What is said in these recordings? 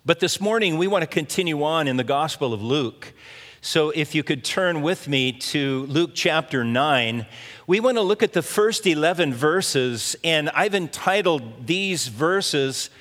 But this morning, we want to continue on in the Gospel of Luke. So if you could turn with me to Luke chapter 9, we want to look at the first 11 verses, and I've entitled these verses,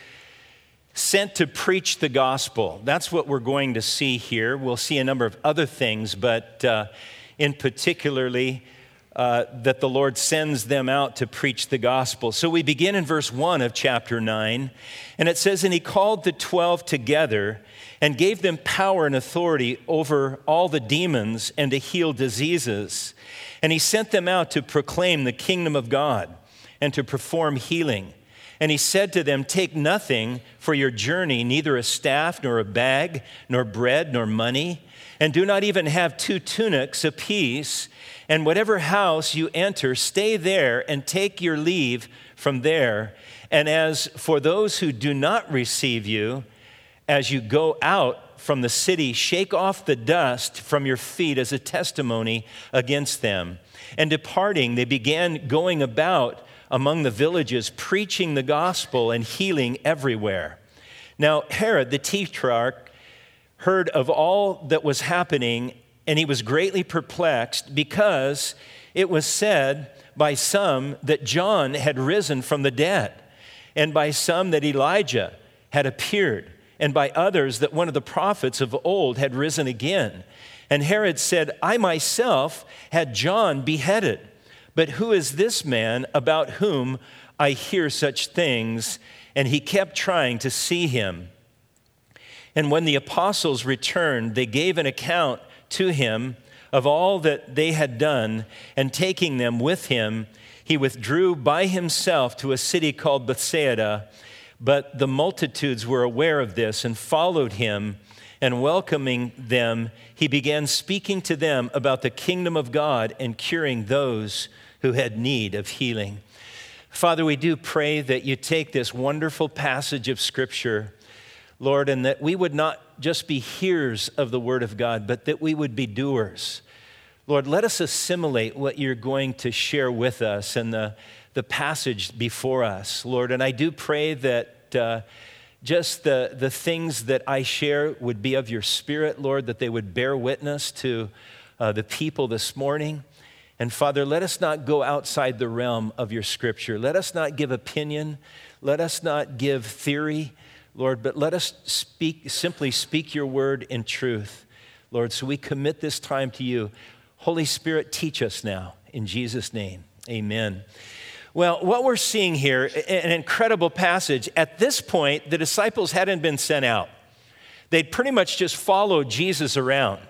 Sent to Preach the Gospel. That's what we're going to see here. We'll see a number of other things, but in particularly, that the Lord sends them out to preach the gospel. So we begin in verse 1 of chapter 9, and it says, "And he called the 12 together and gave them power and authority over all the demons and to heal diseases. And he sent them out to proclaim the kingdom of God and to perform healing. And he said to them, 'Take nothing for your journey, neither a staff, nor a bag, nor bread, nor money, and do not even have 2 tunics apiece. And whatever house you enter, stay there and take your leave from there. And as for those who do not receive you, as you go out from the city, shake off the dust from your feet as a testimony against them.' And departing, they began going about among the villages, preaching the gospel and healing everywhere. Now Herod the Tetrarch heard of all that was happening, and he was greatly perplexed, because it was said by some that John had risen from the dead, and by some that Elijah had appeared, and by others that one of the prophets of old had risen again. And Herod said, 'I myself had John beheaded. But who is this man about whom I hear such things?' And he kept trying to see him. And when the apostles returned, they gave an account to him of all that they had done, and taking them with him, he withdrew by himself to a city called Bethsaida. But the multitudes were aware of this and followed him, and welcoming them, he began speaking to them about the kingdom of God and curing those who had need of healing." Father, we do pray that you take this wonderful passage of Scripture, Lord, and that we would not just be hearers of the Word of God, but that we would be doers. Lord, let us assimilate what you're going to share with us and the passage before us, Lord. And I do pray that just the things that I share would be of your Spirit, Lord, that they would bear witness to the people this morning. And Father, let us not go outside the realm of your Scripture. Let us not give opinion. Let us not give theory, Lord, but let us simply speak your word in truth, Lord. So we commit this time to you. Holy Spirit, teach us now. In Jesus' name, amen. Well, what we're seeing here, an incredible passage. At this point, the disciples hadn't been sent out. They'd pretty much just followed Jesus around.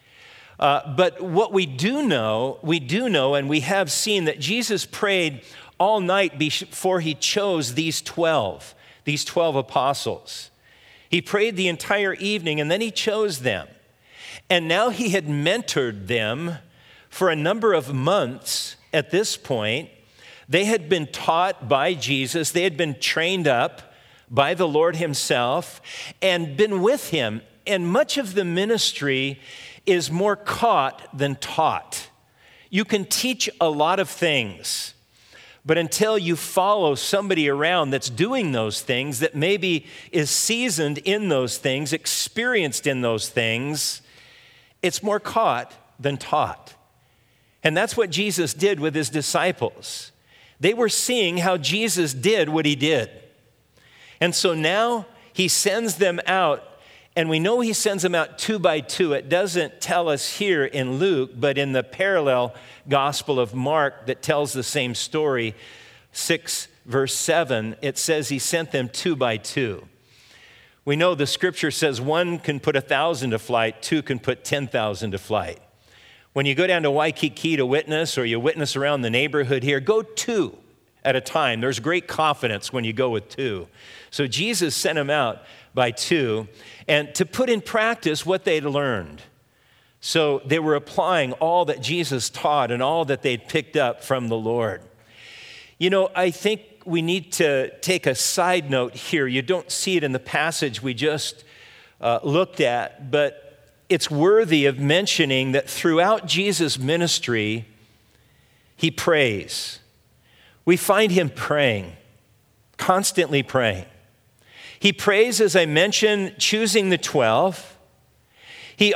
But what we do know, and we have seen that Jesus prayed all night before he chose these 12 apostles. He prayed the entire evening, and then he chose them. And now he had mentored them for a number of months at this point. They had been taught by Jesus. They had been trained up by the Lord himself and been with him. And much of the ministry is more caught than taught. You can teach a lot of things, but until you follow somebody around that's doing those things, that maybe is seasoned in those things, experienced in those things, it's more caught than taught. And that's what Jesus did with his disciples. They were seeing how Jesus did what he did. And so now he sends them out, and we know he sends them out 2 by 2. It doesn't tell us here in Luke, but in the parallel gospel of Mark that tells the same story, 6 verse 7, it says he sent them 2 by 2. We know the scripture says 1 can put 1,000 to flight, 2 can put 10,000 to flight. When you go down to Waikiki to witness, or you witness around the neighborhood here, go 2 at a time. There's great confidence when you go with 2. So Jesus sent them out by 2, and to put in practice what they'd learned. So they were applying all that Jesus taught and all that they'd picked up from the Lord. You know, I think we need to take a side note here. You don't see it in the passage we just looked at, but it's worthy of mentioning that throughout Jesus' ministry, he prays. We find him praying, constantly praying. He prays, as I mentioned, choosing the 12. He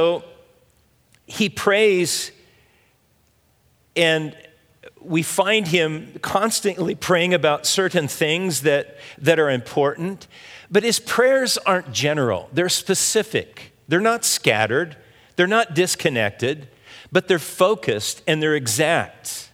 prays, and we find him constantly praying about certain things that are important. But his prayers aren't general. They're specific. They're not scattered. They're not disconnected, but they're focused and they're exact.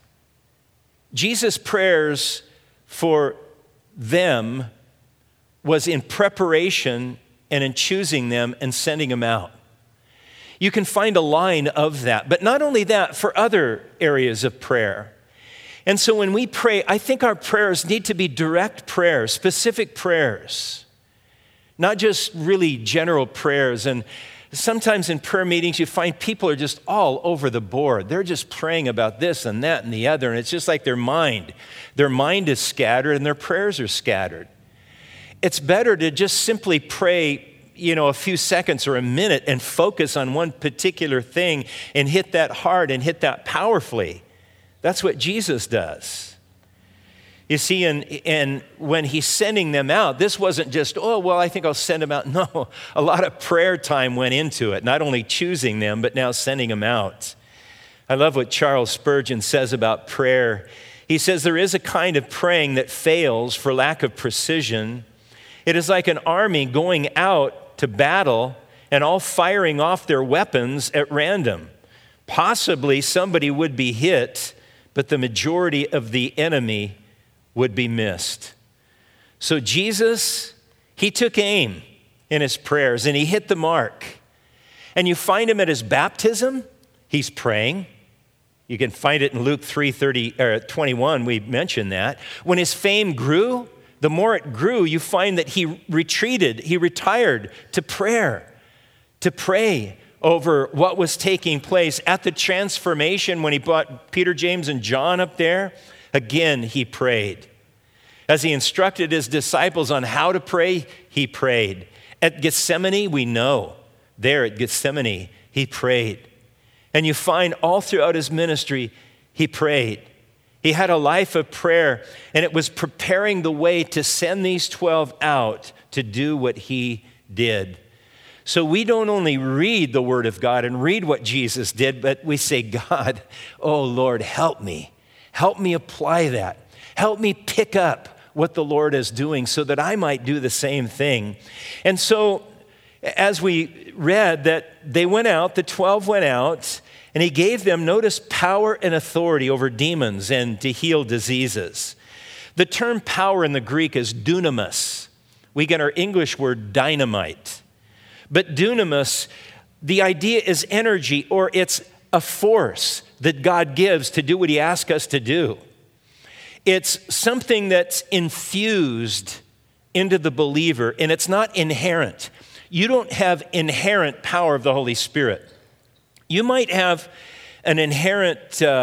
Jesus' prayers for them was in preparation and in choosing them and sending them out. You can find a line of that, but not only that, for other areas of prayer. And so when we pray, I think our prayers need to be direct prayers, specific prayers, not just really general prayers. And sometimes in prayer meetings, you find people are just all over the board. They're just praying about this and that and the other, and it's just like their mind is scattered and their prayers are scattered. It's better to just simply pray, a few seconds or a minute and focus on one particular thing and hit that hard and hit that powerfully. That's what Jesus does. You see, and when he's sending them out, this wasn't just, I think I'll send them out. No, a lot of prayer time went into it, not only choosing them, but now sending them out. I love what Charles Spurgeon says about prayer. He says, there is a kind of praying that fails for lack of precision. It is like an army going out to battle and all firing off their weapons at random. Possibly somebody would be hit, but the majority of the enemy would be missed. So Jesus, he took aim in his prayers and he hit the mark. And you find him at his baptism, he's praying. You can find it in Luke 3:21, we mentioned that. When his fame grew, the more it grew, you find that he retired to prayer, to pray over what was taking place. At the transformation, when he brought Peter, James, and John up there, again, he prayed. As he instructed his disciples on how to pray, he prayed. At Gethsemane, we know, there at Gethsemane, he prayed. And you find all throughout his ministry, he prayed. He had a life of prayer, and it was preparing the way to send these 12 out to do what he did. So we don't only read the Word of God and read what Jesus did, but we say, God, oh Lord, help me. Help me apply that. Help me pick up what the Lord is doing so that I might do the same thing. And so as we read that they went out, the 12 went out, and he gave them, notice, power and authority over demons and to heal diseases. The term power in the Greek is dunamis. We get our English word dynamite. But dunamis, the idea is energy, or it's a force that God gives to do what he asks us to do. It's something that's infused into the believer, and it's not inherent. You don't have inherent power of the Holy Spirit. You might have an inherent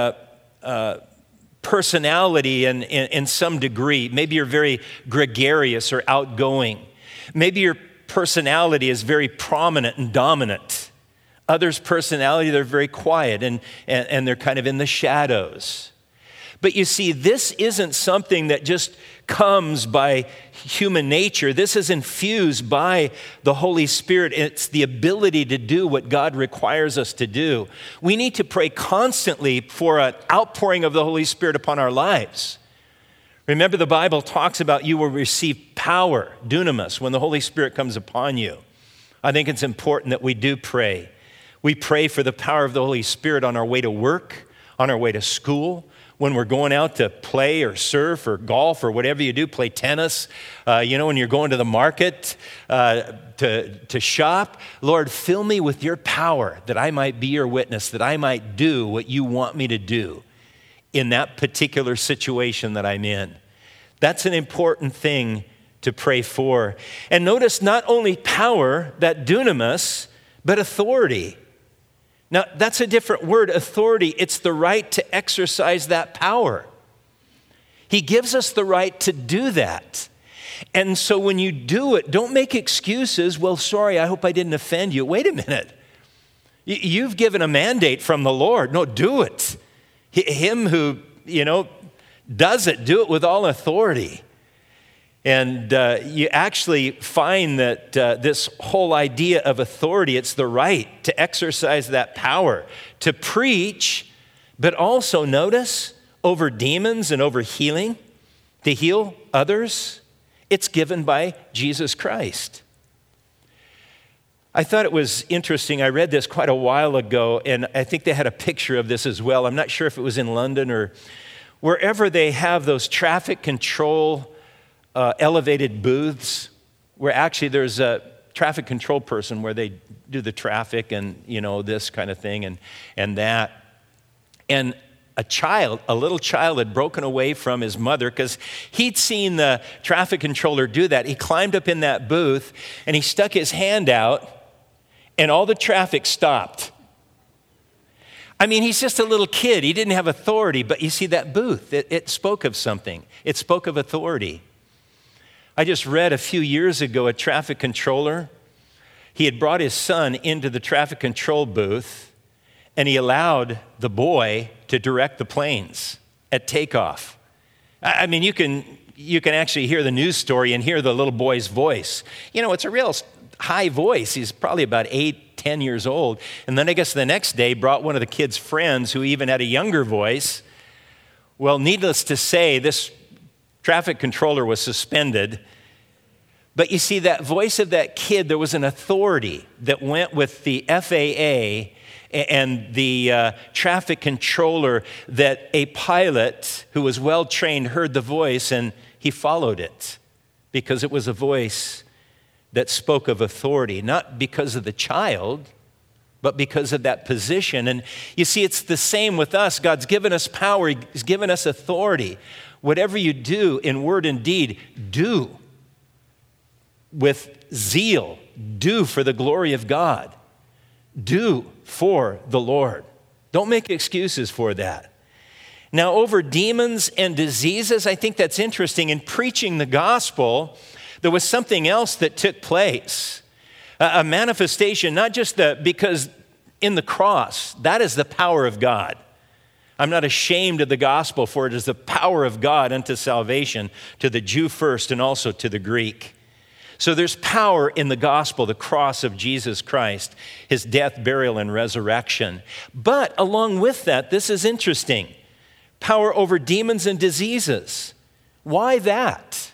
personality in some degree. Maybe you're very gregarious or outgoing. Maybe your personality is very prominent and dominant. Others' personality, they're very quiet and they're kind of in the shadows. But you see, this isn't something that just comes by human nature. This is infused by the Holy Spirit. It's the ability to do what God requires us to do. We need to pray constantly for an outpouring of the Holy Spirit upon our lives. Remember, the Bible talks about you will receive power, dunamis, when the Holy Spirit comes upon you. I think it's important that we do pray. We pray for the power of the Holy Spirit on our way to work, on our way to school, when we're going out to play or surf or golf or whatever you do, play tennis, when you're going to the market to shop. Lord, fill me with your power that I might be your witness, that I might do what you want me to do in that particular situation that I'm in. That's an important thing to pray for. And notice not only power, that dunamis, but authority. Now, that's a different word, authority. It's the right to exercise that power. He gives us the right to do that. And so when you do it, don't make excuses. Well, sorry, I hope I didn't offend you. Wait a minute. You've given a mandate from the Lord. No, do it. Him who, does it, do it with all authority. And you actually find that this whole idea of authority, it's the right to exercise that power, to preach, but also notice, over demons and over healing, to heal others, it's given by Jesus Christ. I thought it was interesting. I read this quite a while ago, and I think they had a picture of this as well. I'm not sure if it was in London or wherever they have those traffic control elevated booths, where actually there's a traffic control person where they do the traffic and, this kind of thing and that. And a little child had broken away from his mother because he'd seen the traffic controller do that. He climbed up in that booth and he stuck his hand out and all the traffic stopped. I mean, he's just a little kid. He didn't have authority, but you see that booth, it spoke of something. It spoke of authority. I just read a few years ago a traffic controller. He had brought his son into the traffic control booth and he allowed the boy to direct the planes at takeoff. I mean, you can actually hear the news story and hear the little boy's voice. It's a real high voice. He's probably about 8, 10 years old. And then I guess the next day brought one of the kid's friends who even had a younger voice. Well, needless to say, this traffic controller was suspended. But you see, that voice of that kid, there was an authority that went with the FAA and the traffic controller, that a pilot who was well trained heard the voice and he followed it because it was a voice that spoke of authority, not because of the child, but because of that position. And you see, it's the same with us. God's given us power. He's given us authority. Whatever you do in word and deed, do with zeal. Do for the glory of God. Do for the Lord. Don't make excuses for that. Now, over demons and diseases, I think that's interesting. In preaching the gospel, there was something else that took place. A manifestation, not just because in the cross, that is the power of God. I'm not ashamed of the gospel, for it is the power of God unto salvation, to the Jew first and also to the Greek. So there's power in the gospel, the cross of Jesus Christ, his death, burial, and resurrection. But along with that, this is interesting. Power over demons and diseases. Why that?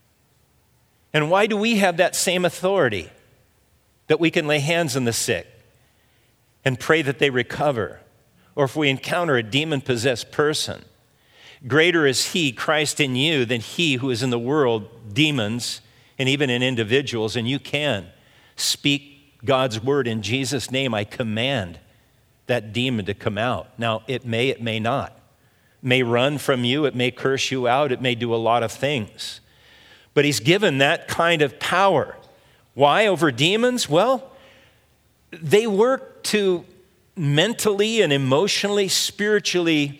And why do we have that same authority? That we can lay hands on the sick and pray that they recover. Or if we encounter a demon-possessed person, greater is he, Christ in you, than he who is in the world, demons, and even in individuals. And you can speak God's word in Jesus' name. I command that demon to come out. Now, it may not. It may run from you. It may curse you out. It may do a lot of things. But he's given that kind of power. Why over demons? Well, they work to mentally and emotionally, spiritually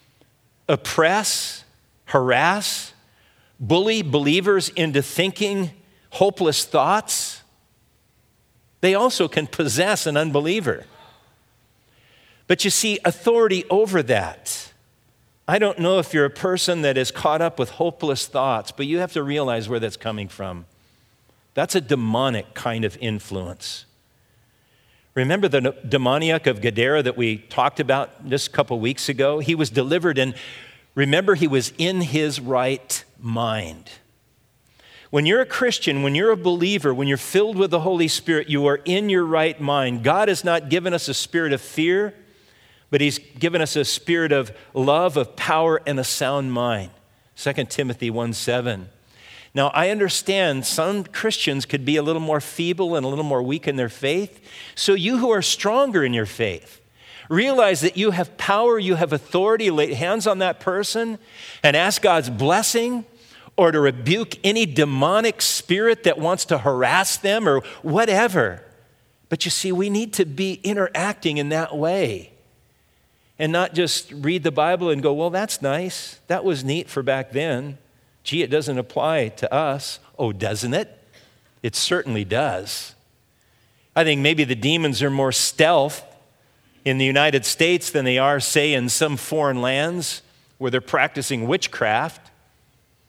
oppress, harass, bully believers into thinking hopeless thoughts. They also can possess an unbeliever. But you see, authority over that. I don't know if you're a person that is caught up with hopeless thoughts, but you have to realize where that's coming from. That's a demonic kind of influence. Remember the demoniac of Gadara that we talked about just a couple weeks ago? He was delivered, and remember, he was in his right mind. When you're a Christian, when you're a believer, when you're filled with the Holy Spirit, you are in your right mind. God has not given us a spirit of fear, but he's given us a spirit of love, of power, and a sound mind. 2 Timothy 1:7. Now, I understand some Christians could be a little more feeble and a little more weak in their faith. So you who are stronger in your faith, realize that you have power, you have authority to lay hands on that person and ask God's blessing, or to rebuke any demonic spirit that wants to harass them or whatever. But you see, we need to be interacting in that way and not just read the Bible and go, well, that's nice. That was neat for back then. Gee, it doesn't apply to us. Oh, doesn't it? It certainly does. I think maybe the demons are more stealth in the United States than they are, say, in some foreign lands where they're practicing witchcraft.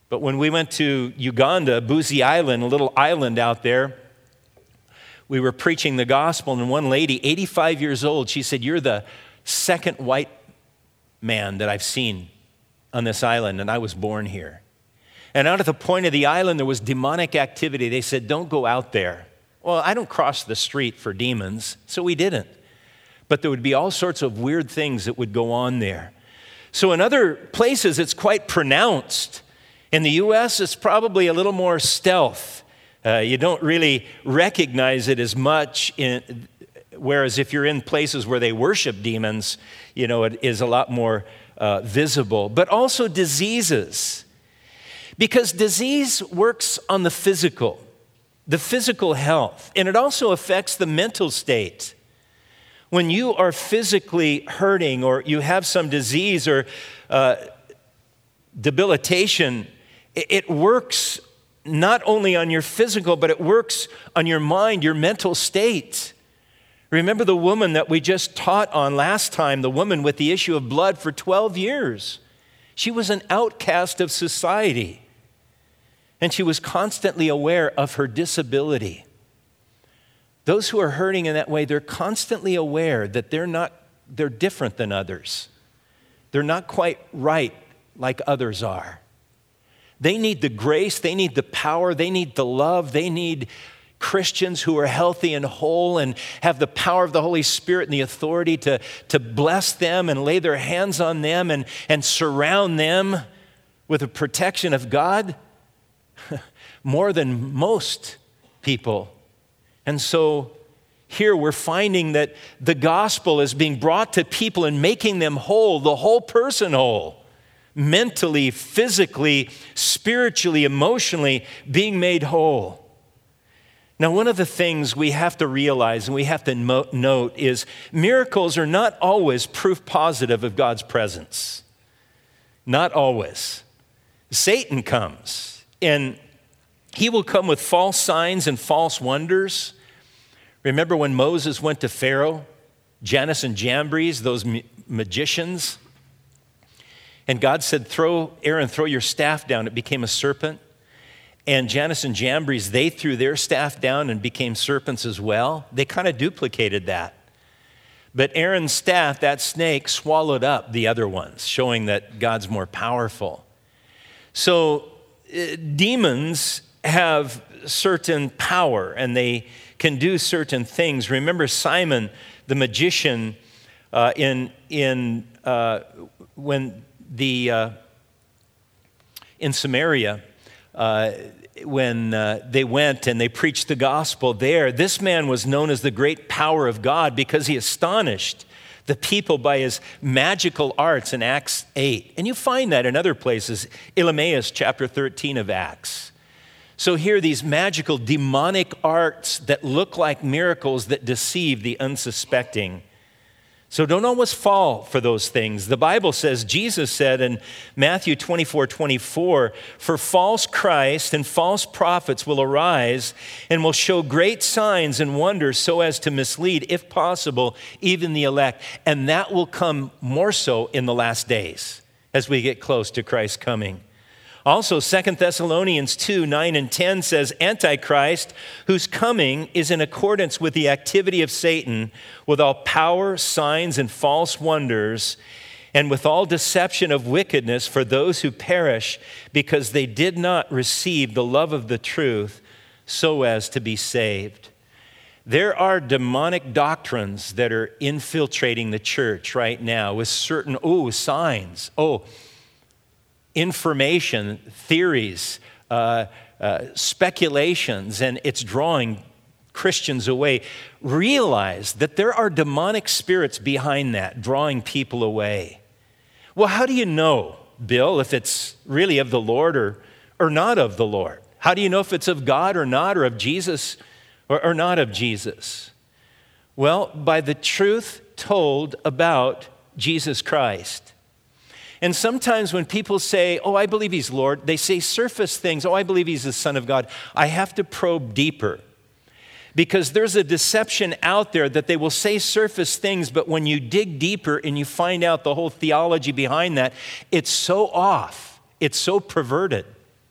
But when we went to Uganda, Buzi Island, a little island out there, we were preaching the gospel, and one lady, 85 years old, she said, "You're the second white man that I've seen on this island, and I was born here." And out at the point of the island, there was demonic activity. They said, "Don't go out there." Well, I don't cross the street for demons, so we didn't. But there would be all sorts of weird things that would go on there. So in other places, it's quite pronounced. In the U.S., it's probably a little more stealth. You don't really recognize it as much, whereas if you're in places where they worship demons, it is a lot more visible. But also diseases, because disease works on the physical health, and it also affects the mental state. When you are physically hurting or you have some disease or debilitation, it works not only on your physical, but it works on your mind, your mental state. Remember the woman that we just taught on last time, the woman with the issue of blood for 12 years. She was an outcast of society, and she was constantly aware of her disability. Those who are hurting in that way, they're constantly aware that they're different than others. They're not quite right like others are. They need the grace, they need the power, they need the love, they need Christians who are healthy and whole and have the power of the Holy Spirit and the authority to bless them and lay their hands on them and surround them with the protection of God more than most people. And so here we're finding that the gospel is being brought to people and making them whole, the whole person whole. Mentally, physically, spiritually, emotionally, being made whole. Now, one of the things we have to realize and we have to note is miracles are not always proof positive of God's presence. Not always. Satan comes, and he will come with false signs and false wonders. Remember when Moses went to Pharaoh, Jannes and Jambres, those magicians? And God said, Aaron, throw your staff down. It became a serpent. And Jannes and Jambres, they threw their staff down and became serpents as well. They kind of duplicated that. But Aaron's staff, that snake, swallowed up the other ones, showing that God's more powerful. So demons have certain power, and they can do certain things. Remember Simon, the magician, in Samaria, when they went and they preached the gospel there, this man was known as the great power of God because he astonished the people by his magical arts in Acts 8. And you find that in other places, Elemaeus chapter 13 of Acts. So here, these magical demonic arts that look like miracles that deceive the unsuspecting. So don't always fall for those things. The Bible says, Jesus said in Matthew 24:24, "For false Christ and false prophets will arise and will show great signs and wonders so as to mislead, if possible, even the elect." And that will come more so in the last days as we get close to Christ's coming. Also, 2 Thessalonians 2:9 and 10 says, "Antichrist, whose coming is in accordance with the activity of Satan, with all power, signs, and false wonders, and with all deception of wickedness for those who perish, because they did not receive the love of the truth so as to be saved." There are demonic doctrines that are infiltrating the church right now with certain, signs, information, theories, speculations, and it's drawing Christians away. Realize that there are demonic spirits behind that, drawing people away. Well, how do you know, Bill, if it's really of the Lord or not of the Lord? How do you know if it's of God or not, or of Jesus or not of Jesus? Well, by the truth told about Jesus Christ. And sometimes when people say, "Oh, I believe he's Lord," they say surface things. "Oh, I believe he's the Son of God." I have to probe deeper, because there's a deception out there that they will say surface things, but when you dig deeper and you find out the whole theology behind that, it's so off, it's so perverted.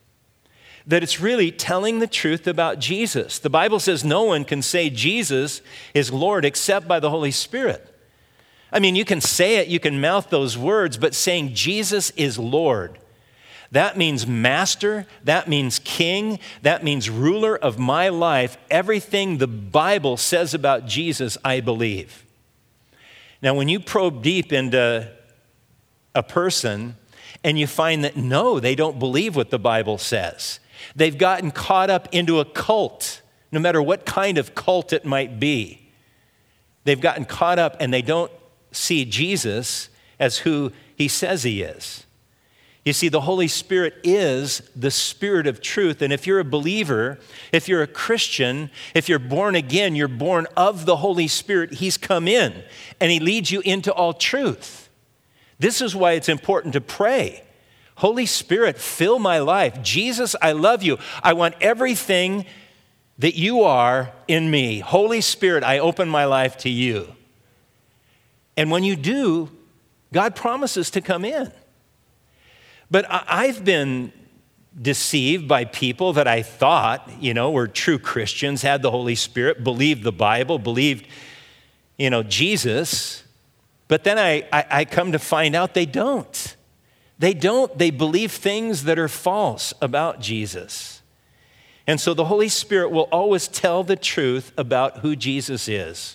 that it's really telling the truth about Jesus. The Bible says no one can say Jesus is Lord except by the Holy Spirit. I mean, you can say it, you can mouth those words, but saying Jesus is Lord, that means master, that means king, that means ruler of my life. Everything the Bible says about Jesus, I believe. Now, when you probe deep into a person and you find that no, they don't believe what the Bible says, they've gotten caught up into a cult, no matter what kind of cult it might be. They've gotten caught up and they don't see Jesus as who he says he is. You see, the Holy Spirit is the Spirit of truth. And if you're a believer, if you're a Christian, if you're born again, you're born of the Holy Spirit. He's come in and he leads you into all truth. This is why it's important to pray. Holy Spirit, fill my life. Jesus, I love you. I want everything that you are in me. Holy Spirit, I open my life to you. And when you do, God promises to come in. But I've been deceived by people that I thought, were true Christians, had the Holy Spirit, believed the Bible, believed, Jesus. But then I come to find out they don't. They don't. They believe things that are false about Jesus. And so the Holy Spirit will always tell the truth about who Jesus is,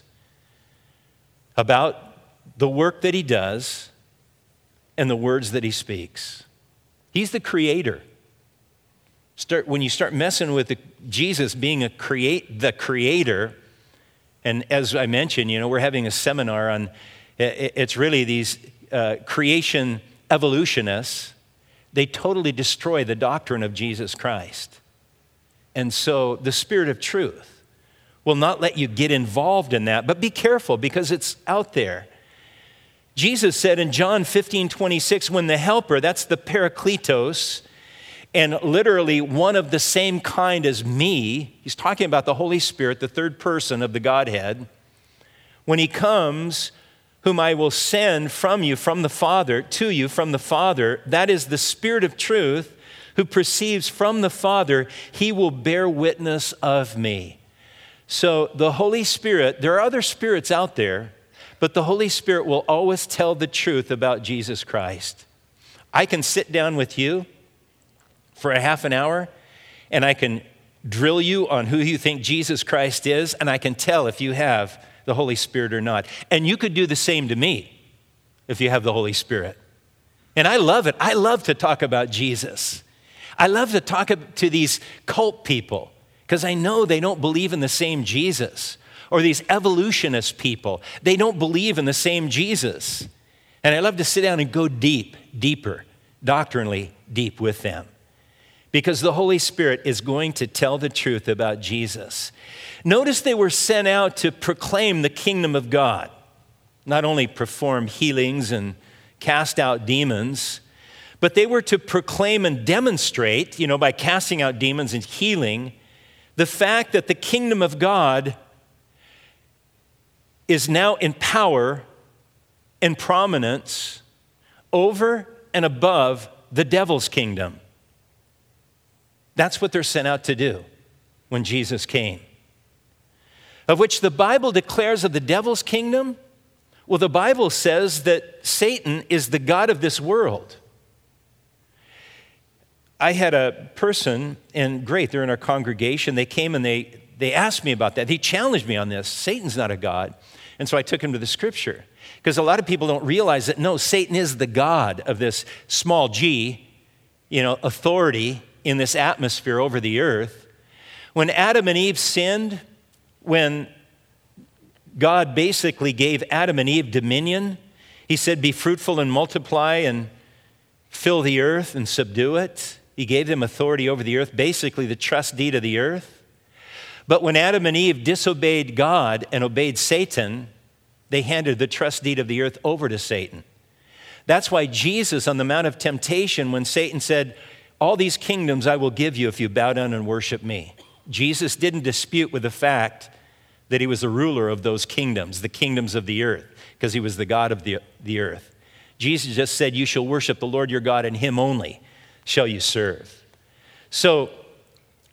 about the work that he does, and the words that he speaks. He's the creator. When you start messing with Jesus being the creator, and as I mentioned, we're having a seminar on, it's really these creation evolutionists, they totally destroy the doctrine of Jesus Christ. And so the Spirit of truth will not let you get involved in that, but be careful because it's out there. Jesus said in John 15:26, when the helper, that's the Parakletos, and literally one of the same kind as me, he's talking about the Holy Spirit, the third person of the Godhead, when he comes, whom I will send from you, from the Father, to you from the Father, that is the Spirit of truth who proceeds from the Father, he will bear witness of me. So the Holy Spirit, there are other spirits out there, but the Holy Spirit will always tell the truth about Jesus Christ. I can sit down with you for a half an hour, and I can drill you on who you think Jesus Christ is, and I can tell if you have the Holy Spirit or not. And you could do the same to me if you have the Holy Spirit. And I love it. I love to talk about Jesus. I love to talk to these cult people because I know they don't believe in the same Jesus. Or these evolutionist people, they don't believe in the same Jesus. And I love to sit down and go deeper, doctrinally deep with them. Because the Holy Spirit is going to tell the truth about Jesus. Notice they were sent out to proclaim the kingdom of God. Not only perform healings and cast out demons, but they were to proclaim and demonstrate, by casting out demons and healing, the fact that the kingdom of God is now in power and prominence over and above the devil's kingdom. That's what they're sent out to do when Jesus came. Of which the Bible declares of the devil's kingdom, well, the Bible says that Satan is the god of this world. I had a person, and great, they're in our congregation, they came and they asked me about that. They challenged me on this. Satan's not a god. And so I took him to the scripture. Because a lot of people don't realize that, no, Satan is the god of this small g, authority in this atmosphere over the earth. When Adam and Eve sinned, when God basically gave Adam and Eve dominion, he said, be fruitful and multiply and fill the earth and subdue it. He gave them authority over the earth, basically the trust deed of the earth. But when Adam and Eve disobeyed God and obeyed Satan, they handed the trust deed of the earth over to Satan. That's why Jesus on the Mount of Temptation, when Satan said, all these kingdoms I will give you if you bow down and worship me. Jesus didn't dispute with the fact that he was the ruler of those kingdoms, the kingdoms of the earth, because he was the God of the earth. Jesus just said, you shall worship the Lord your God and him only shall you serve. So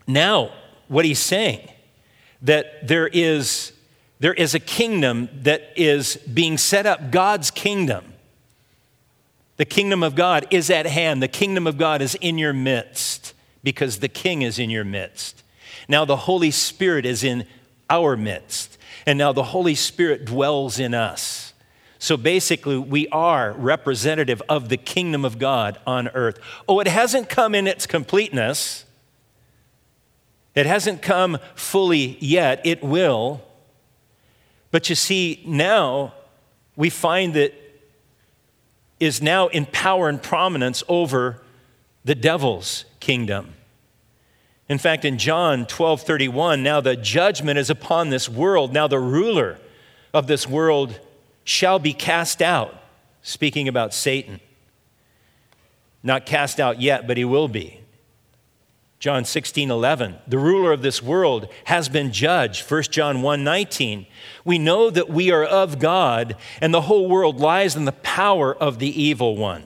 Now, what he's saying, that there is a kingdom that is being set up, God's kingdom. The kingdom of God is at hand. The kingdom of God is in your midst because the King is in your midst. Now the Holy Spirit is in our midst. And now the Holy Spirit dwells in us. So basically, we are representative of the kingdom of God on earth. Oh, it hasn't come in its completeness. It hasn't come fully yet. It will. But you see, now we find that is now in power and prominence over the devil's kingdom. In fact, in John 12:31, now the judgment is upon this world. Now the ruler of this world shall be cast out. Speaking about Satan. Not cast out yet, but he will be. John 16:11, the ruler of this world has been judged. 1 John 1:19, we know that we are of God and the whole world lies in the power of the evil one.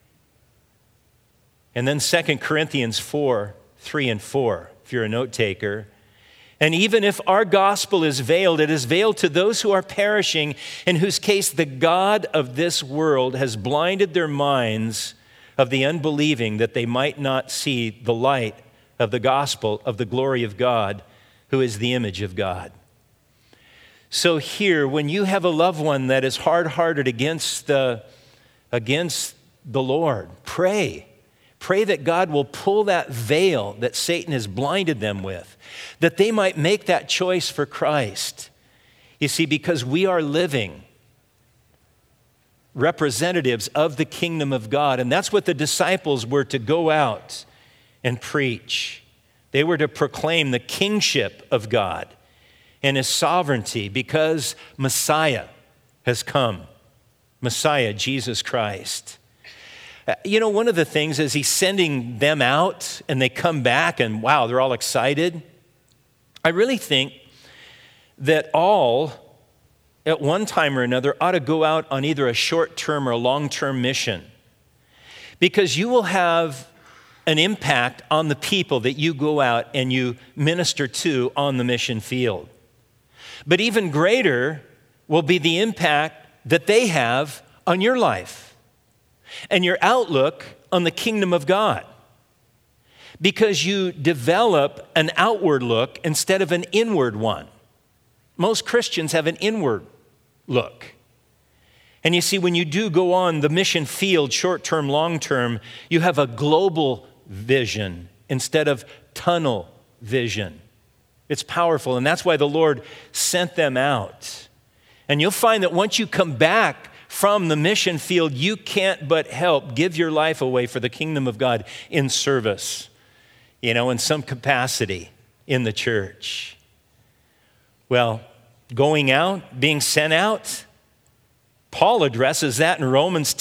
And then 2 Corinthians 4:3 and 4, if you're a note taker. And even if our gospel is veiled, it is veiled to those who are perishing, in whose case the God of this world has blinded their minds of the unbelieving, that they might not see the light of the gospel of the glory of God, who is the image of God. So here, when you have a loved one that is hard-hearted against the Lord, pray. Pray that God will pull that veil that Satan has blinded them with, that they might make that choice for Christ. You see, because we are living representatives of the kingdom of God, and that's what the disciples were to go out and preach. They were to proclaim the kingship of God and his sovereignty because Messiah has come. Messiah, Jesus Christ. You know, one of the things is he's sending them out and they come back and wow, they're all excited. I really think that all at one time or another ought to go out on either a short-term or a long-term mission, because you will have an impact on the people that you go out and you minister to on the mission field. But even greater will be the impact that they have on your life and your outlook on the kingdom of God, because you develop an outward look instead of an inward one. Most Christians have an inward look. And you see, when you do go on the mission field, short-term, long-term, you have a global vision instead of tunnel vision. It's powerful, and that's why the Lord sent them out. And you'll find that once you come back from the mission field, you can't but help give your life away for the kingdom of God in service, in some capacity in the church. Well, going out, being sent out, Paul addresses that in Romans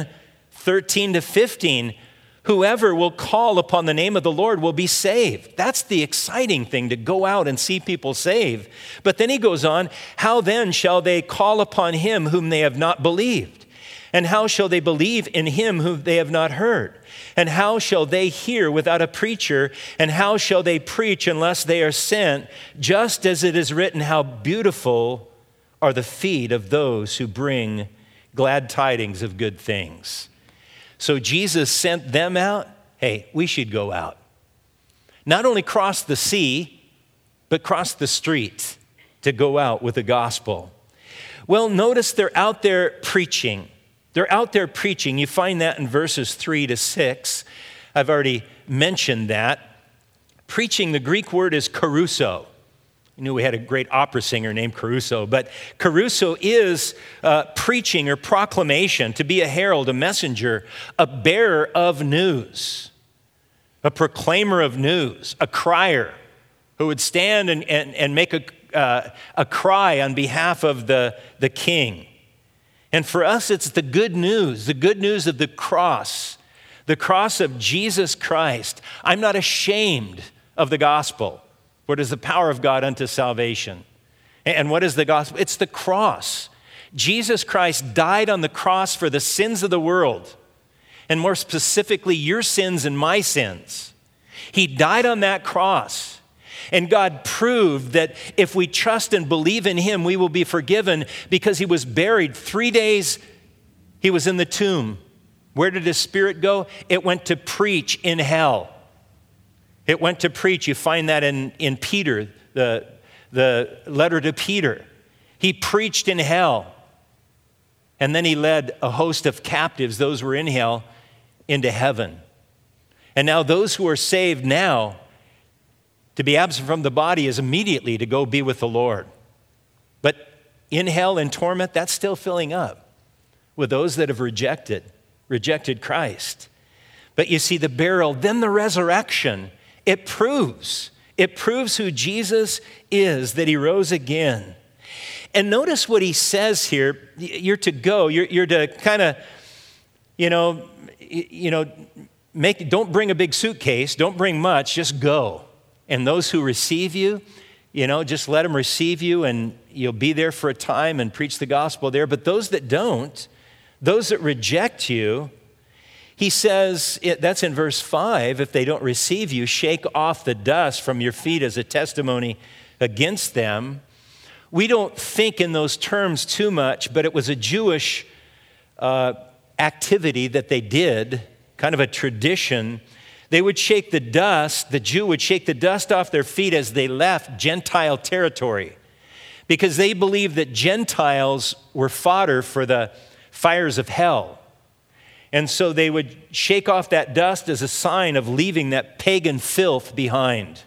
10:13-15. Whoever will call upon the name of the Lord will be saved. That's the exciting thing, to go out and see people saved. But then he goes on, how then shall they call upon him whom they have not believed? And how shall they believe in him whom they have not heard? And how shall they hear without a preacher? And how shall they preach unless they are sent? Just as it is written, how beautiful are the feet of those who bring glad tidings of good things. So Jesus sent them out. Hey, we should go out. Not only cross the sea, but cross the street to go out with the gospel. Well, notice they're out there preaching. They're out there preaching. You find that in verses 3-6. I've already mentioned that. Preaching, the Greek word is caruso. You knew we had a great opera singer named Caruso, but caruso is preaching or proclamation, to be a herald, a messenger, a bearer of news, a proclaimer of news, a crier who would stand and make a cry on behalf of the king. And for us, it's the good news of the cross of Jesus Christ. I'm not ashamed of the gospel. For it is the power of God unto salvation. And what is the gospel? It's the cross. Jesus Christ died on the cross for the sins of the world, and more specifically, your sins and my sins. He died on that cross. And God proved that if we trust and believe in him, we will be forgiven because he was buried. 3 days he was in the tomb. Where did his spirit go? It went to preach in hell. It went to preach. You find that in Peter, the letter to Peter. He preached in hell. And then he led a host of captives, those who were in hell, into heaven. And now those who are saved now, to be absent from the body is immediately to go be with the Lord. But in hell and torment, that's still filling up with those that have rejected Christ. But you see the burial, then the resurrection, it proves who Jesus is, that he rose again. And notice what he says here. You're to go. You're to kind of, don't bring a big suitcase. Don't bring much. Just go. And those who receive you, just let them receive you, and you'll be there for a time and preach the gospel there. But those that don't, those that reject you, he says, that's in verse 5, if they don't receive you, shake off the dust from your feet as a testimony against them. We don't think in those terms too much, but it was a Jewish activity that they did, kind of a tradition. They would shake the dust, the Jew would shake the dust off their feet as they left Gentile territory, because they believed that Gentiles were fodder for the fires of hell. And so they would shake off that dust as a sign of leaving that pagan filth behind.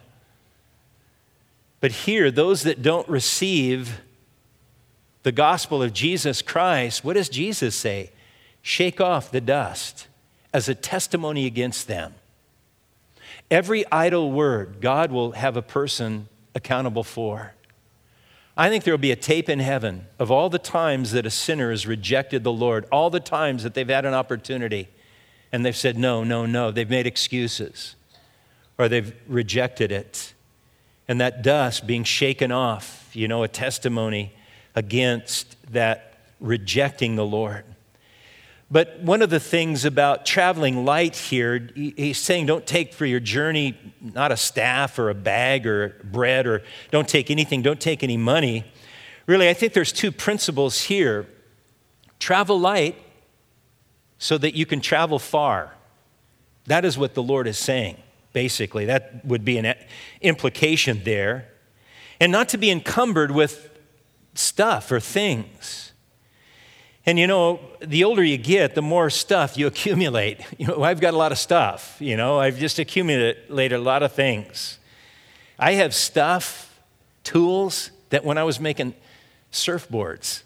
But here, those that don't receive the gospel of Jesus Christ, what does Jesus say? Shake off the dust as a testimony against them. Every idle word, God will have a person accountable for. I think there will be a tape in heaven of all the times that a sinner has rejected the Lord, all the times that they've had an opportunity and they've said, no. They've made excuses or they've rejected it. And that dust being shaken off, a testimony against that rejecting the Lord. But one of the things about traveling light here, he's saying don't take for your journey not a staff or a bag or bread, or don't take anything, don't take any money. Really, I think there's two principles here. Travel light so that you can travel far. That is what the Lord is saying, basically. That would be an implication there. And not to be encumbered with stuff or things. And the older you get, the more stuff you accumulate. I've got a lot of stuff. I've just accumulated a lot of things. I have stuff, tools that when I was making surfboards,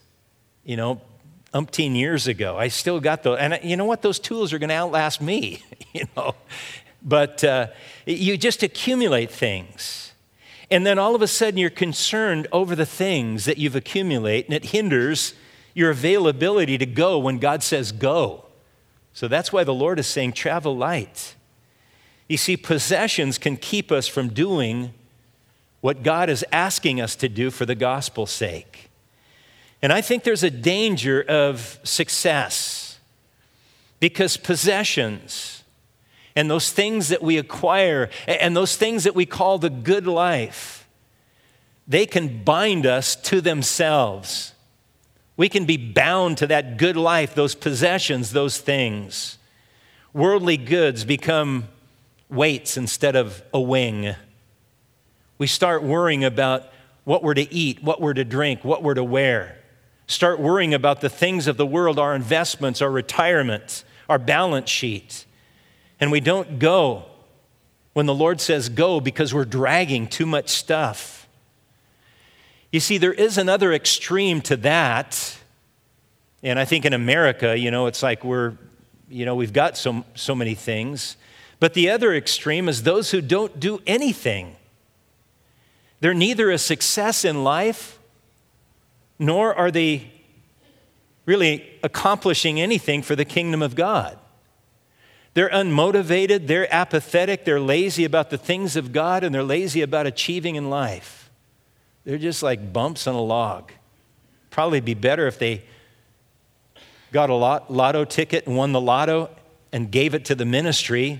umpteen years ago, I still got those. And you know what? Those tools are going to outlast me, But you just accumulate things. And then all of a sudden you're concerned over the things that you've accumulated, and it hinders your availability to go when God says go. So that's why the Lord is saying travel light. You see, possessions can keep us from doing what God is asking us to do for the gospel's sake. And I think there's a danger of success because possessions and those things that we acquire and those things that we call the good life, they can bind us to themselves. We can be bound to that good life, those possessions, those things. Worldly goods become weights instead of a wing. We start worrying about what we're to eat, what we're to drink, what we're to wear. Start worrying about the things of the world, our investments, our retirement, our balance sheet. And we don't go when the Lord says go because we're dragging too much stuff. You see, there is another extreme to that. And I think in America, it's like we've got so many things. But the other extreme is those who don't do anything. They're neither a success in life, nor are they really accomplishing anything for the kingdom of God. They're unmotivated, they're apathetic, they're lazy about the things of God, and they're lazy about achieving in life. They're just like bumps on a log. Probably be better if they got a lotto ticket and won the lotto and gave it to the ministry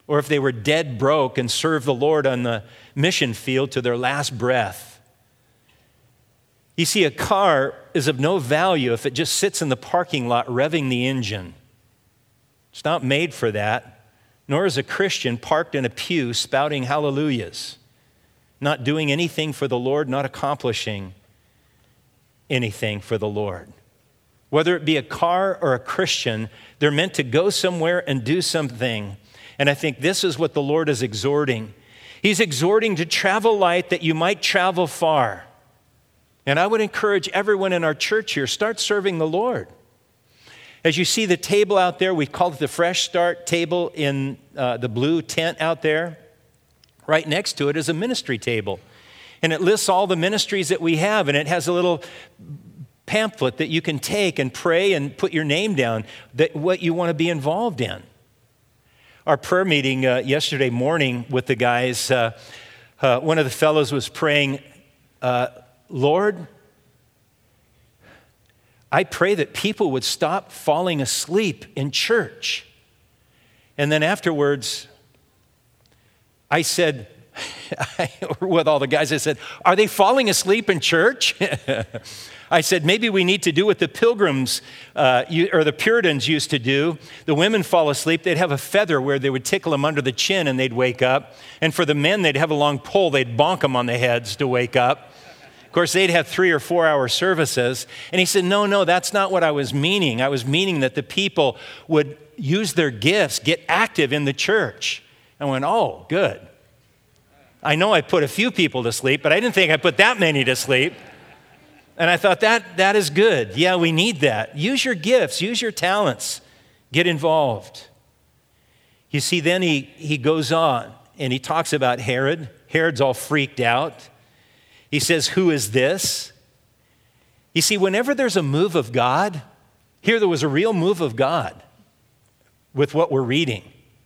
or if they were dead broke and served the Lord on the mission field to their last breath. You see, a car is of no value if it just sits in the parking lot revving the engine. It's not made for that, nor is a Christian parked in a pew spouting hallelujahs, not doing anything for the Lord, not accomplishing anything for the Lord. Whether it be a car or a Christian, they're meant to go somewhere and do something. And I think this is what the Lord is exhorting. He's exhorting to travel light that you might travel far. And I would encourage everyone in our church here, start serving the Lord. As you see the table out there, we call it the Fresh Start table in the blue tent out there. Right next to it is a ministry table. And it lists all the ministries that we have, and it has a little pamphlet that you can take and pray and put your name down, that what you want to be involved in. Our prayer meeting yesterday morning with the guys, one of the fellows was praying, Lord, I pray that people would stop falling asleep in church. And then afterwards, I said, with all the guys, I said, are they falling asleep in church? I said, maybe we need to do what the Pilgrims or the Puritans used to do. The women fall asleep. They'd have a feather where they would tickle them under the chin and they'd wake up. And for the men, they'd have a long pole. They'd bonk them on the heads to wake up. Of course, they'd have 3 or 4 hour services. And he said, no, that's not what I was meaning. I was meaning that the people would use their gifts, get active in the church. I went, oh, good. I know I put a few people to sleep, but I didn't think I put that many to sleep. And I thought that is good. Yeah, we need that. Use your gifts, use your talents, get involved. You see, then he goes on and he talks about Herod. Herod's all freaked out. He says, who is this? You see, whenever there's a move of God, here there was a real move of God with what we're reading.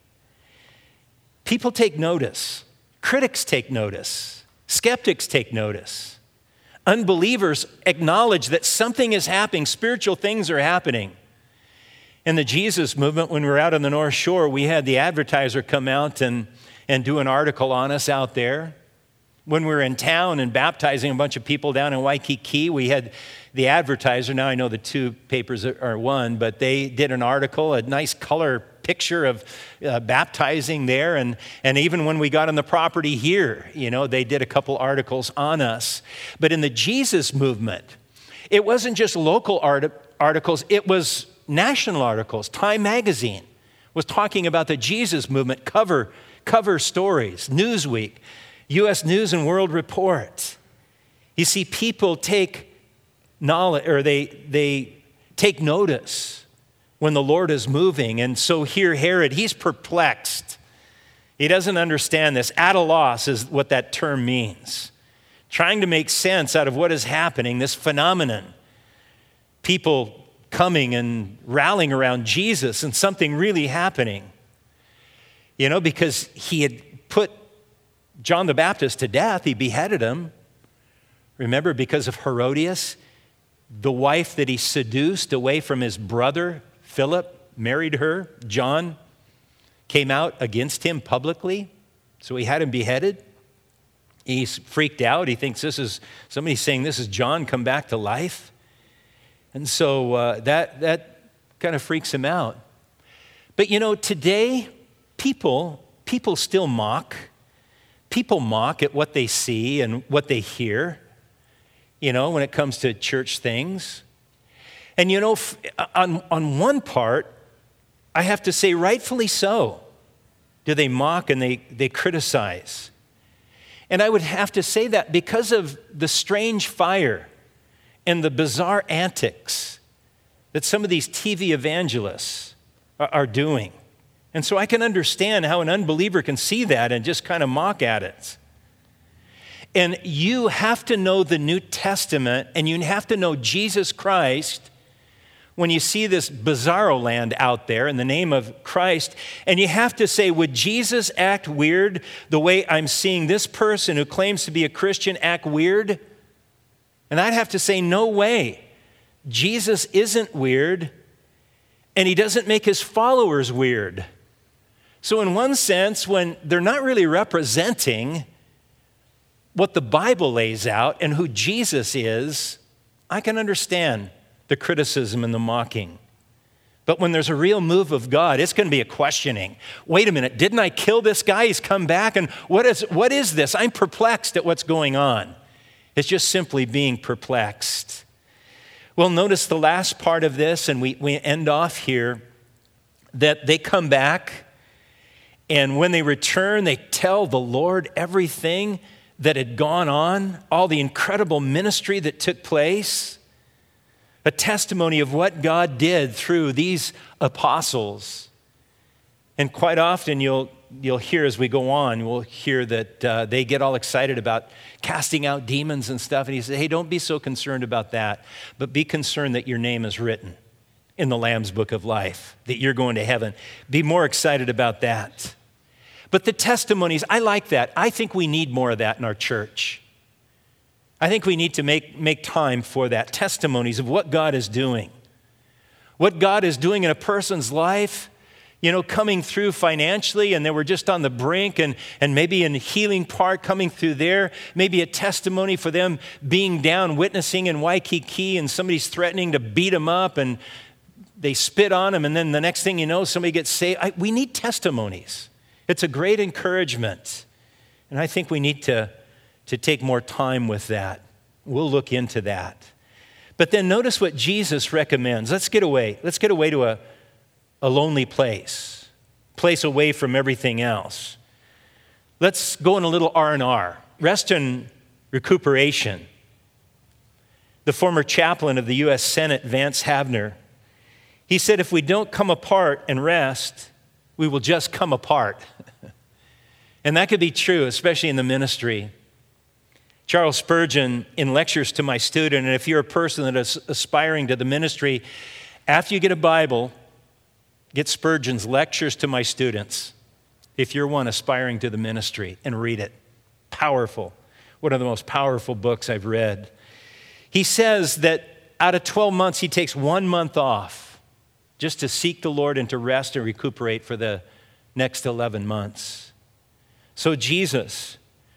People take notice. Critics take notice. Skeptics take notice. Unbelievers acknowledge that something is happening. Spiritual things are happening. In the Jesus movement, when we were out on the North Shore, we had the advertiser come out and do an article on us out there. When we were in town and baptizing a bunch of people down in Waikiki, we had the advertiser. Now I know the two papers are one, but they did an article, a nice color picture of baptizing there. And even when we got on the property here, they did a couple articles on us. But in the Jesus movement, it wasn't just local articles, it was national articles. Time magazine was talking about the Jesus movement, cover stories, Newsweek, U.S. News and World Report. You see, people take knowledge, or they take notice when the Lord is moving. And so here, Herod, he's perplexed. He doesn't understand this. At a loss is what that term means. Trying to make sense out of what is happening, this phenomenon. People coming and rallying around Jesus and something really happening. Because he had put John the Baptist to death. He beheaded him. Remember, because of Herodias, the wife that he seduced away from his brother, Philip, married her. John came out against him publicly, so he had him beheaded. He's freaked out. He thinks somebody's saying this is John come back to life. And so that kind of freaks him out. But today, people still mock. People mock at what they see and what they hear, when it comes to church things. And on one part, I have to say rightfully so. Do they mock and they criticize? And I would have to say that because of the strange fire and the bizarre antics that some of these TV evangelists are doing. And so I can understand how an unbeliever can see that and just kind of mock at it. And you have to know the New Testament, and you have to know Jesus Christ when you see this bizarro land out there in the name of Christ. And you have to say, would Jesus act weird the way I'm seeing this person who claims to be a Christian act weird? And I'd have to say, no way. Jesus isn't weird, and he doesn't make his followers weird. So in one sense, when they're not really representing what the Bible lays out and who Jesus is, I can understand the criticism and the mocking. But when there's a real move of God, it's going to be a questioning. Wait a minute, didn't I kill this guy? He's come back, and what is this? I'm perplexed at what's going on. It's just simply being perplexed. Well, notice the last part of this, and we end off here, that they come back, and when they return, they tell the Lord everything that had gone on, all the incredible ministry that took place, a testimony of what God did through these apostles. And quite often you'll hear as we go on, we'll hear that they get all excited about casting out demons and stuff. And he says, hey, don't be so concerned about that, but be concerned that your name is written in the Lamb's Book of Life, that you're going to heaven. Be more excited about that. But the testimonies, I like that. I think we need more of that in our church. I think we need to make time for that. Testimonies of what God is doing. What God is doing in a person's life, coming through financially, and they were just on the brink, and maybe in Healing Park coming through there, maybe a testimony for them being down witnessing in Waikiki, and somebody's threatening to beat them up, and they spit on them, and then the next thing you know, somebody gets saved. We need testimonies. It's a great encouragement, and I think we need to take more time with that. We'll look into that. But then notice what Jesus recommends. Let's get away. Let's get away to a lonely place away from everything else. Let's go in a little R&R, rest and recuperation. The former chaplain of the U.S. Senate, Vance Havner, he said, if we don't come apart and rest, we will just come apart. And that could be true, especially in the ministry. Charles Spurgeon, in Lectures to My Student, and if you're a person that is aspiring to the ministry, after you get a Bible, get Spurgeon's Lectures to My Students, if you're one aspiring to the ministry, and read it. Powerful. One of the most powerful books I've read. He says that out of 12 months, he takes 1 month off just to seek the Lord and to rest and recuperate for the next 11 months. So Jesus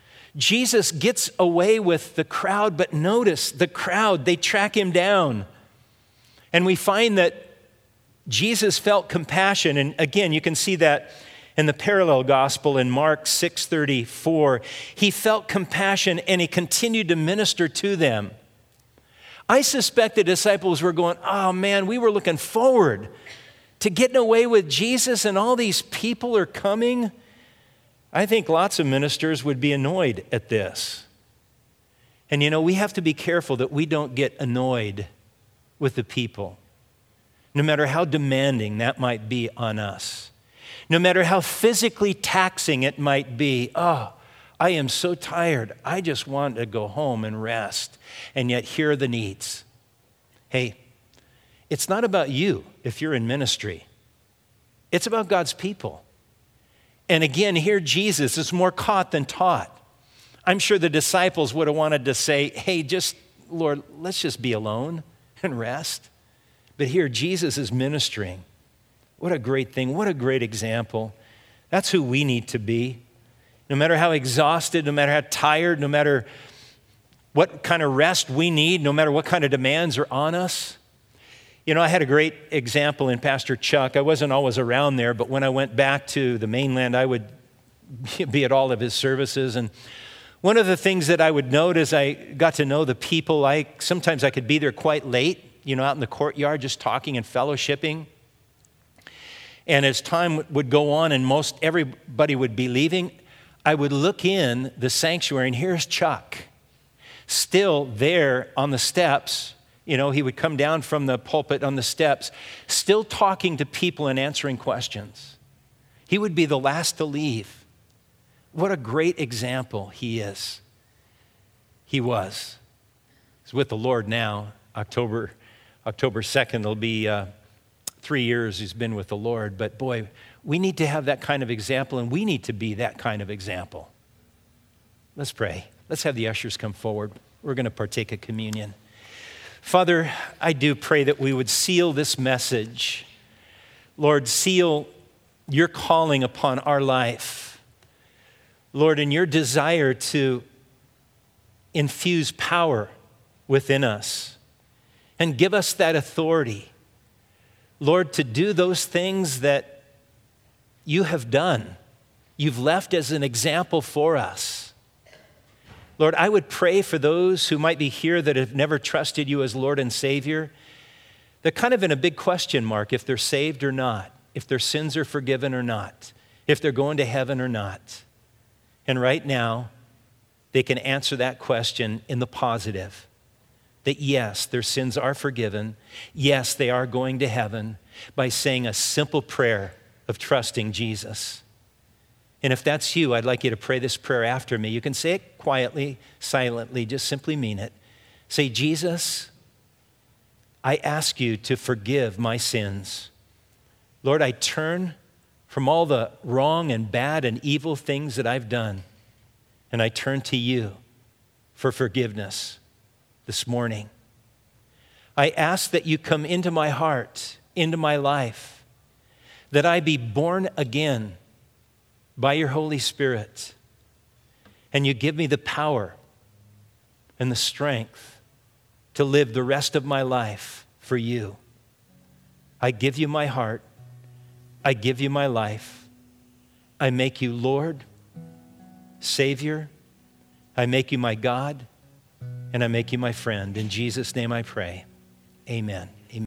gets away with the crowd, but notice the crowd, they track him down. And we find that Jesus felt compassion. And again, you can see that in the parallel gospel in Mark 6:34. He felt compassion and he continued to minister to them. I suspect the disciples were going, oh man, we were looking forward to getting away with Jesus and all these people are coming. I think lots of ministers would be annoyed at this. And we have to be careful that we don't get annoyed with the people, no matter how demanding that might be on us, no matter how physically taxing it might be. Oh, I am so tired. I just want to go home and rest. And yet here are the needs. Hey, it's not about you if you're in ministry. It's about God's people. And again, here Jesus is more caught than taught. I'm sure the disciples would have wanted to say, hey, Lord, let's just be alone and rest. But here Jesus is ministering. What a great thing. What a great example. That's who we need to be. No matter how exhausted, no matter how tired, no matter what kind of rest we need, no matter what kind of demands are on us. I had a great example in Pastor Chuck. I wasn't always around there, but when I went back to the mainland, I would be at all of his services. And one of the things that I would note as I got to know the people, sometimes I could be there quite late, out in the courtyard just talking and fellowshipping. And as time would go on and most everybody would be leaving, I would look in the sanctuary and here's Chuck, still there on the steps. He would come down from the pulpit on the steps, still talking to people and answering questions. He would be the last to leave. What a great example he is. He was. He's with the Lord now. October 2nd, it'll be 3 years he's been with the Lord. But boy, we need to have that kind of example, and we need to be that kind of example. Let's pray. Let's have the ushers come forward. We're going to partake of communion. Father, I do pray that we would seal this message. Lord, seal your calling upon our life, Lord, and your desire to infuse power within us and give us that authority, Lord, to do those things that you have done. You've left as an example for us. Lord, I would pray for those who might be here that have never trusted you as Lord and Savior. They're kind of in a big question mark if they're saved or not, if their sins are forgiven or not, if they're going to heaven or not. And right now, they can answer that question in the positive, that yes, their sins are forgiven. Yes, they are going to heaven by saying a simple prayer of trusting Jesus. And if that's you, I'd like you to pray this prayer after me. You can say it quietly, silently, just simply mean it. Say, Jesus, I ask you to forgive my sins. Lord, I turn from all the wrong and bad and evil things that I've done, and I turn to you for forgiveness this morning. I ask that you come into my heart, into my life, that I be born again by your Holy Spirit, and you give me the power and the strength to live the rest of my life for you. I give you my heart. I give you my life. I make you Lord, Savior. I make you my God, and I make you my friend. In Jesus' name I pray. Amen.